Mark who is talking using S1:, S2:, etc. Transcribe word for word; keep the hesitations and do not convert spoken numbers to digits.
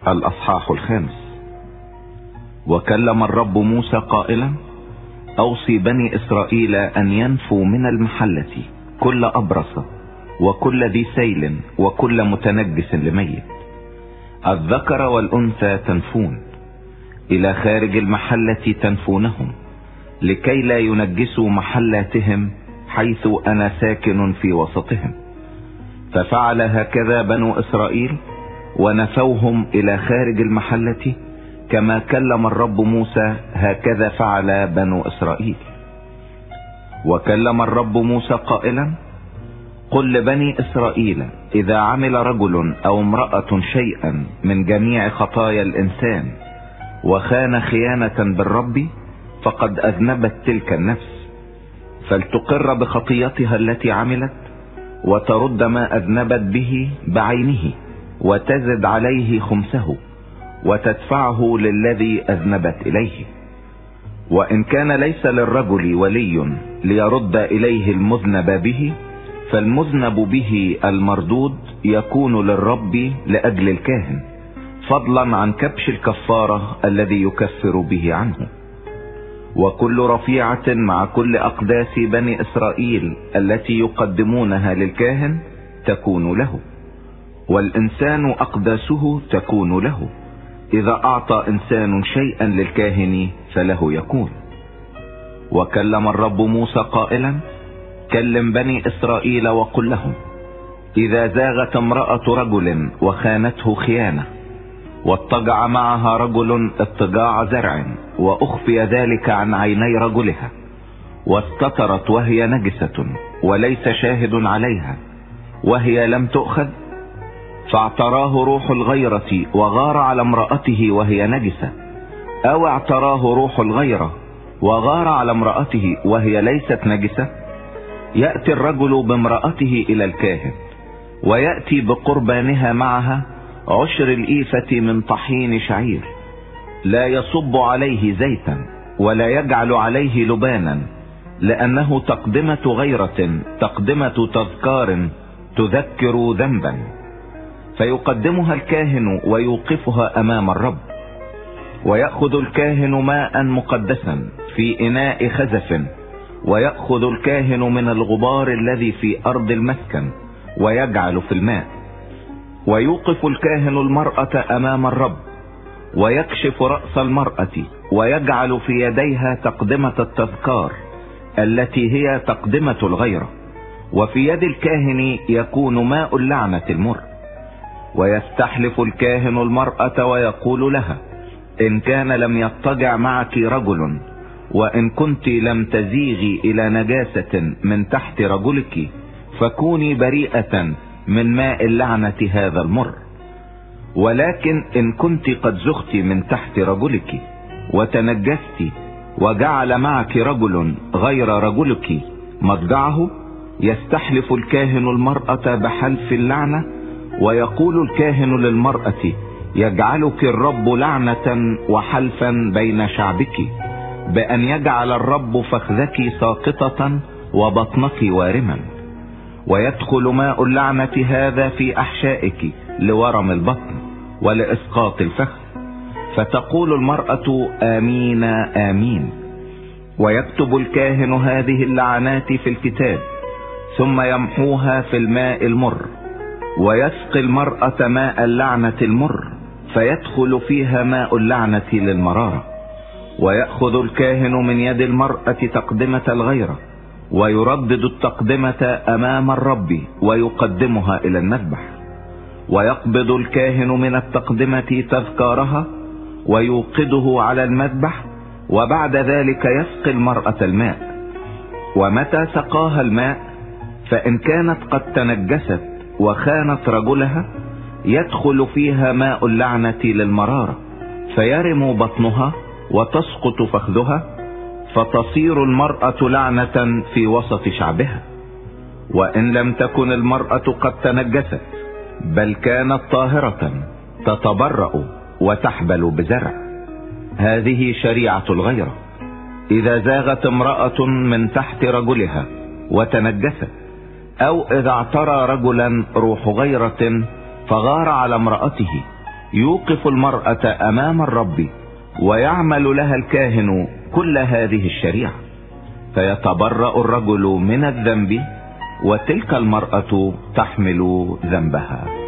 S1: الأصحاح الخامس. وكلم الرب موسى قائلا: أوصي بني إسرائيل أن ينفوا من المحلة كل أبرص وكل ذي سيل وكل متنجس لميت، الذكر والأنثى تنفون، إلى خارج المحلة تنفونهم، لكي لا ينجسوا محلاتهم حيث أنا ساكن في وسطهم. ففعل هكذا بنو إسرائيل، ونفوهم إلى خارج المحلة، كما كلم الرب موسى هكذا فعل بنو إسرائيل. وكلم الرب موسى قائلا: قل لبني إسرائيل: إذا عمل رجل أو امرأة شيئا من جميع خطايا الإنسان وخان خيانة بالرب، فقد أذنبت تلك النفس، فلتقر بخطيتها التي عملت، وترد ما أذنبت به بعينه، وتزد عليه خمسه، وتدفعه للذي أذنبت إليه. وإن كان ليس للرجل ولي ليرد إليه المذنب به، فالمذنب به المردود يكون للرب لأجل الكاهن، فضلا عن كبش الكفارة الذي يكفر به عنه. وكل رفيعة مع كل أقداس بني إسرائيل التي يقدمونها للكاهن تكون له، والإنسان أقداسه تكون له. إذا أعطى إنسان شيئا للكاهن فله يكون. وكلم الرب موسى قائلا: كلم بني إسرائيل وقل لهم: إذا زاغت امرأة رجل وخانته خيانة، واضطجع معها رجل اضطجاع زرع، وأخفي ذلك عن عيني رجلها، واستترت وهي نجسة وليس شاهد عليها، وهي لم تؤخذ، فاعتراه روح الغيرة وغار على امرأته وهي نجسة، أو اعتراه روح الغيرة وغار على امرأته وهي ليست نجسة، يأتي الرجل بامرأته إلى الكاهن، ويأتي بقربانها معها عشر الإيفة من طحين شعير، لا يصب عليه زيتا ولا يجعل عليه لبانا، لأنه تقدمة غيرة، تقدمة تذكار تذكر ذنبا. فيقدمها الكاهن ويوقفها أمام الرب. ويأخذ الكاهن ماء مقدسا في إناء خزف، ويأخذ الكاهن من الغبار الذي في أرض المسكن ويجعل في الماء، ويوقف الكاهن المرأة أمام الرب، ويكشف رأس المرأة، ويجعل في يديها تقدمة التذكار التي هي تقدمة الغيرة، وفي يد الكاهن يكون ماء اللعنة المر. ويستحلف الكاهن المرأة ويقول لها: إن كان لم يضطجع معك رجل، وإن كنت لم تزيغي إلى نجاسة من تحت رجلك، فكوني بريئة من ماء اللعنة هذا المر. ولكن إن كنت قد زغت من تحت رجلك وتنجست، وجعل معك رجل غير رجلك مضجعه، يستحلف الكاهن المرأة بحلف اللعنة، ويقول الكاهن للمرأة: يجعلك الرب لعنة وحلفا بين شعبك، بأن يجعل الرب فخذك ساقطة وبطنك وارما. ويدخل ماء اللعنة هذا في أحشائك لورم البطن ولإسقاط الفخذ، فتقول المرأة: آمين آمين. ويكتب الكاهن هذه اللعنات في الكتاب، ثم يمحوها في الماء المر، ويسقي المرأة ماء اللعنة المر، فيدخل فيها ماء اللعنة للمرارة. ويأخذ الكاهن من يد المرأة تقدمة الغيرة، ويردد التقدمة أمام الرب، ويقدمها إلى المذبح. ويقبض الكاهن من التقدمة تذكارها، ويوقده على المذبح، وبعد ذلك يسقي المرأة الماء. ومتى سقاها الماء، فإن كانت قد تنجست وخانت رجلها، يدخل فيها ماء اللعنة للمرارة، فيرم بطنها وتسقط فخذها، فتصير المرأة لعنة في وسط شعبها. وإن لم تكن المرأة قد تنجست، بل كانت طاهرة، تتبرأ وتحبل بزرع. هذه شريعة الغيرة. إذا زاغت امرأة من تحت رجلها وتنجست، أو إذا اعترى رجلا روح غيرة فغار على امرأته، يوقف المرأة امام الرب ويعمل لها الكاهن كل هذه الشريعة، فيتبرأ الرجل من الذنب وتلك المرأة تحمل ذنبها.